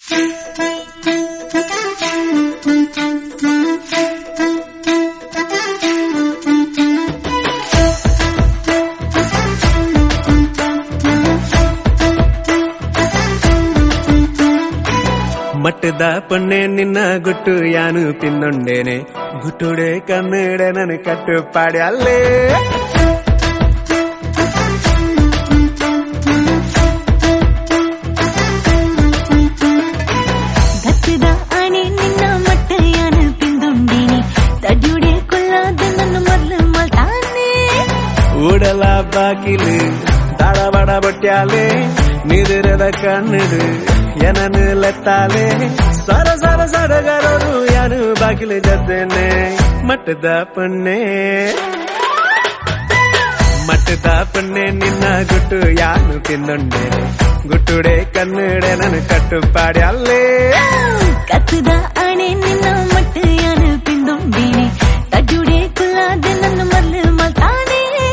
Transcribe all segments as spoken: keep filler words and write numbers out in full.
ಮಟ್ಟದ ಪೊಣ್ಣೆ ನಿನ್ನ ಗುಟ್ಟು ಯಾನು ತಿನ್ನೊಂಡೇನೆ ಗುಟ್ಟುಡೆ ಕನ್ನಡ ನನ್ ಕಟ್ಟು ಪಾಡ್ಯಲ್ಲೇ ಗತ್ತದ ಆಣೆ ನಿನ್ನ ಮಟ್ಟ ಯಾನು ತಿಂದೊಂಡೇನೆ ತಡ್ಯುಡೆ ಕೊಲ್ಲಾದ ನನ್ನ ಮೊದ್ಲು ಮಲ್ತಾನೆ ಊಡಲ ಬಾಕಿಲು ತಾಳಬಡ ಬಟ್ಯಾಲೆ ನಿದಿರದ ಕಣ್ಣಡು ಏನನು ಲೆತ್ತಾಲೆ ಸರ ಸರ ಸಡಗರರು ಯಾರು ಬಾಗಿಲು ಜದ್ದೇನೆ ಮಟ್ಟದ ಪೊಣ್ಣೆ ಮಟ್ಟದ ಪೊಣ್ಣೆ ನಿನ್ನ ಗುಟ್ಟು ಯಾನು ತಿನ್ನೊಂಡೇನೆ ಗುಟ್ಟುಡೆ ಕನ್ನಡ ನನ್ ಕಟ್ಟು ಪಾಡ್ಯಲ್ಲೇ ಕತ್ತದ ಆಣೆ ನಿನ್ನ ಮಟ್ಟ ಯಾನು ತಿಂದೊಂಡೇನೆ ತಡ್ಯುಡೆ ಕೊಲ್ಲಾದ ನನ್ನ ಮೊದ್ಲು ಮಲ್ತಾನೆ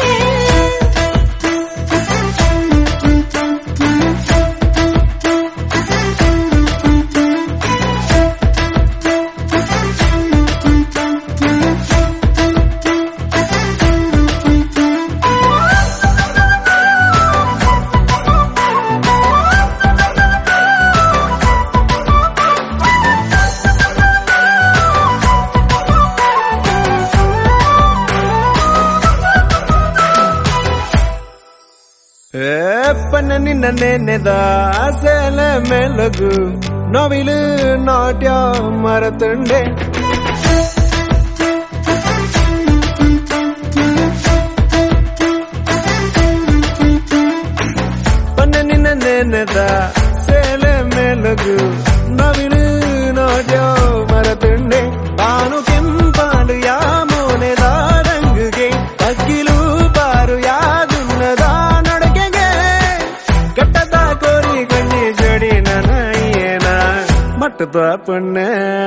ಪನ್ನ ನಿನ್ನ ನೆನೆದ ಆಸೆಲ ಮೆಲಗು ನೋವಿಲು ನಾಟ್ಯ ಮರತುಂಡೆ ಪನ್ನ ನಿನ್ನ ನೆನೆದ ಸೇಲೆ ಮೆಲಗು ನೋವಿಲು ನಾಟ್ಯ ಮರತುಂಡೆ ಬಾನು ಕೆಂಪಾಡು ಯಾ ಮೋನೆದ ರಂಗುಗೆ ಅಕ್ಕಿಲು ಬಾರು ಯಾದುನ್ನದ ಮಟ್ಟದ ಪೊಣ್ಣೆ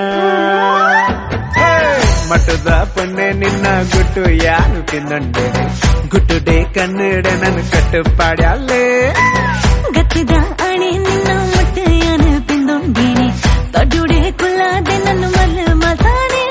ಮಟ್ಟದ ಪೊಣ್ಣೆ ನಿನ್ನ ಗುಟ್ಟು ಯಾನು ತಿನ್ನೊಂಡೇನೆ ಗುಟ್ಟುಡೆ ಕನ್ನಡ ನನ್ ಕಟ್ಟು ಪಾಡ್ಯಲ್ಲೇ ಗತ್ತದ ಆಣೆ ನಿನ್ನ ಮಟ್ಟ ಯಾನು ತಿಂದೊಂಡೇನೆ ತಡ್ಯುಡೆ ಕೊಲ್ಲಾದೆ ನನ್ನ ಮೊದ್ಲು ಮಲ್ತಾನೆ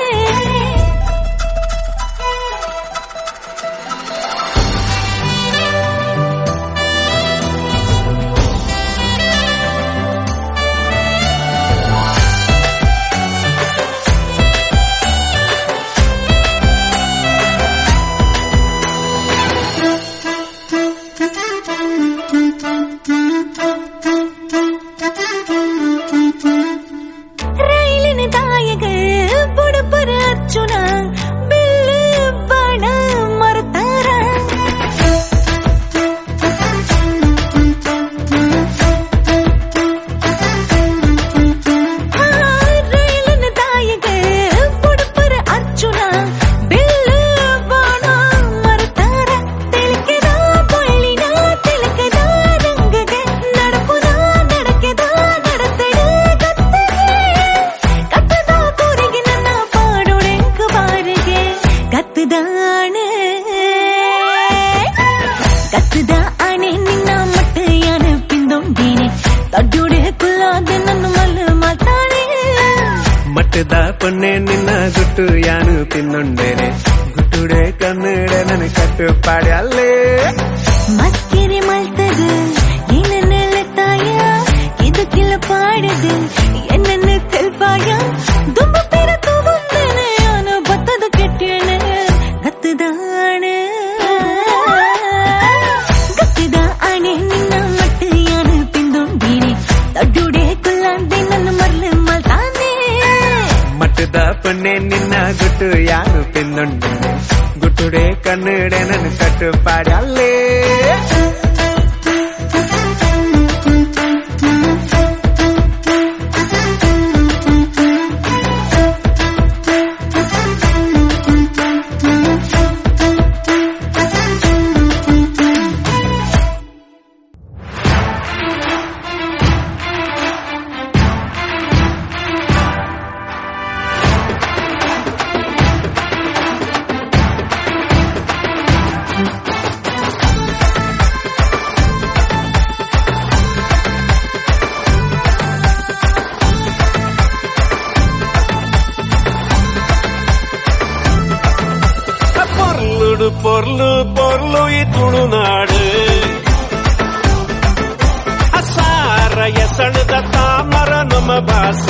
ರೈಲಿನ ದಾಯಗಳು ಬುಡಪರ ಅಚ್ಚುನ ಬಿಲ್ಲು ಬಾಣ ಮರತಾರ ರೈಲಿನ ದಾಯಗಳು ಬುಡಪರ ಅಚ್ಚುನ ಬಿಲ್ಲು ಬಾಣ ಮರತಾರ ತಿಳಕೆದ ಬಳ್ಳಿನ ತಿಳಕೆದ ರಂಗಗೆ ನಡಪುದ ನಡಕೆದ ನಡತಡೆ ಕತ್ತದ ಕೂರಿಗೆ ನನ್ನ ಪಾಡೊಡೆಂಕ ಬಾರಿಗೆ ಗತ್ತದ ಆಣೆ ಗತ್ತದ ಆಣೆ ನಿನ್ನ ಮಟ್ಟ ಯಾನು ತಿಂದೊಂಡೇನೆ ತಡ್ಯುಡೆ ಕೊಲ್ಲಾದ ನನ್ನ ಮೊದ್ಲು ಮಲ್ತಾನೆ ಮಟ್ಟದ ಪೊಣ್ಣೆ ನಿನ್ನ ಗುಟ್ಟು ಯಾನು ತಿನ್ನೊಂಡೇನೆ ಗುಟ್ಟುಡೆ ಕನ್ನಡ ನನ್ ಕಟ್ಟು ಪಾಡ್ಯಲ್ಲೇ ಮಸ್ಕಿರಿ ಮಲ್ತದು ಏನನ್ನ ತಾಯ ಇದು ಕಿಲ ಪಾಡದು என்னன்னு தெல்பாயா தும்ப பேர தூவந்தனே ஆன பத்தது கெட்டேனே கத்துதானே கத்துதா ஆனே நிನ್ನ மட்டு யாನು ತಿಂದೊಂಡೇನೆ ತಡ್ಯುಡೆ ಕೊಲ್ಲಾದೆ ನನ್ನ ಮೊದ್ಲು ಮಲ್ತಾನೆ ಮಟ್ಟದ ಪೊಣ್ಣೆ ನಿನ್ನ ಗುಟ್ಟು ಯಾನು ತಿನ್ನೊಂಡೇನೆ ಗುಟ್ಟುಡೆ ಕನ್ನಡ ನನ್ ಕಟ್ಟು ಪಾಡ್ಯಲ್ಲೇ ಪೊರ್ಲು ಪೊರ್ಲು ಈ ತುಳುನಾಡು ಅಸಾರ ಎಸಳದ ತಾಮರ ನಮ್ಮ ಭಾಷ